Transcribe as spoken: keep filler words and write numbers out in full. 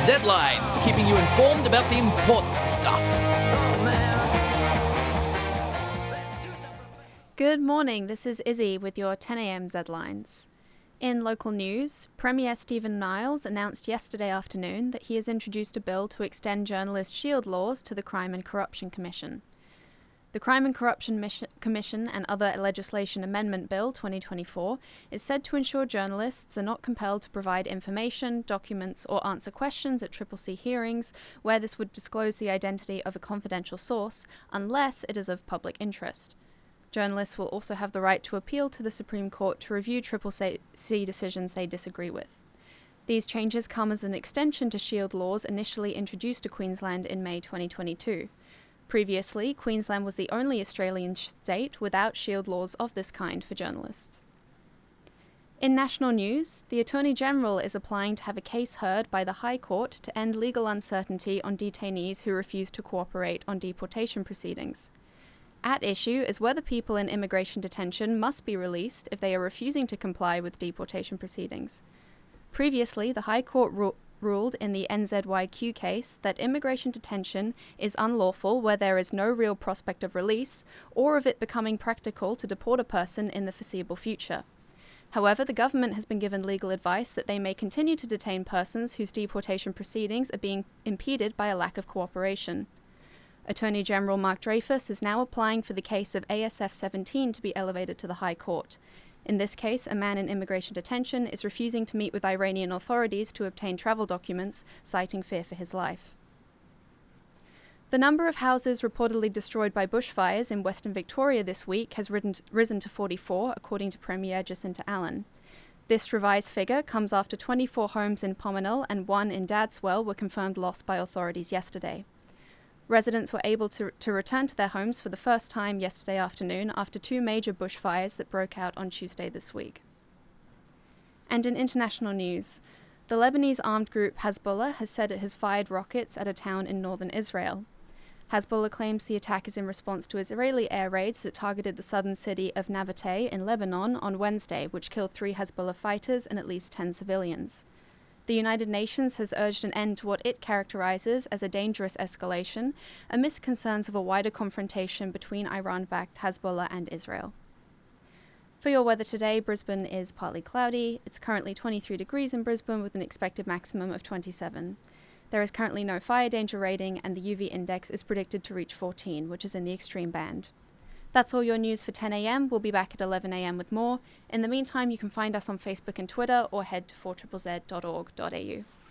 Z-Lines, keeping you informed about the important stuff. Good morning, this is Izzy with your ten a.m. Z-Lines. In local news, Premier Stephen Niles announced yesterday afternoon that he has introduced a bill to extend journalist shield laws to the Crime and Corruption Commission. The Crime and Corruption Mission- Commission and Other Legislation Amendment Bill twenty twenty-four is said to ensure journalists are not compelled to provide information, documents, or answer questions at C C C hearings where this would disclose the identity of a confidential source, unless it is of public interest. Journalists will also have the right to appeal to the Supreme Court to review C C C decisions they disagree with. These changes come as an extension to shield laws initially introduced to Queensland in May twenty twenty-two. Previously, Queensland was the only Australian state without shield laws of this kind for journalists. In national news, the Attorney-General is applying to have a case heard by the High Court to end legal uncertainty on detainees who refuse to cooperate on deportation proceedings. At issue is whether people in immigration detention must be released if they are refusing to comply with deportation proceedings. Previously, the High Court ru- ruled in the N Z Y Q case that immigration detention is unlawful where there is no real prospect of release or of it becoming practical to deport a person in the foreseeable future. However, the government has been given legal advice that they may continue to detain persons whose deportation proceedings are being impeded by a lack of cooperation. Attorney General Mark Dreyfus is now applying for the case of A S F seventeen to be elevated to the High Court. In this case, a man in immigration detention is refusing to meet with Iranian authorities to obtain travel documents, citing fear for his life. The number of houses reportedly destroyed by bushfires in Western Victoria this week has risen to forty-four, according to Premier Jacinta Allen. This revised figure comes after twenty-four homes in Pominal and one in Dadswell were confirmed lost by authorities yesterday. Residents were able to, to return to their homes for the first time yesterday afternoon after two major bushfires that broke out on Tuesday this week. And in international news, the Lebanese armed group Hezbollah has said it has fired rockets at a town in northern Israel. Hezbollah claims the attack is in response to Israeli air raids that targeted the southern city of Nabateh in Lebanon on Wednesday, which killed three Hezbollah fighters and at least ten civilians. The United Nations has urged an end to what it characterizes as a dangerous escalation, amidst concerns of a wider confrontation between Iran-backed Hezbollah and Israel. For your weather today, Brisbane is partly cloudy. It's currently twenty-three degrees in Brisbane with an expected maximum of twenty-seven. There is currently no fire danger rating and the U V index is predicted to reach fourteen, which is in the extreme band. That's all your news for ten a.m. We'll be back at eleven a.m. with more. In the meantime, you can find us on Facebook and Twitter or head to four Z Z Z dot org dot a u.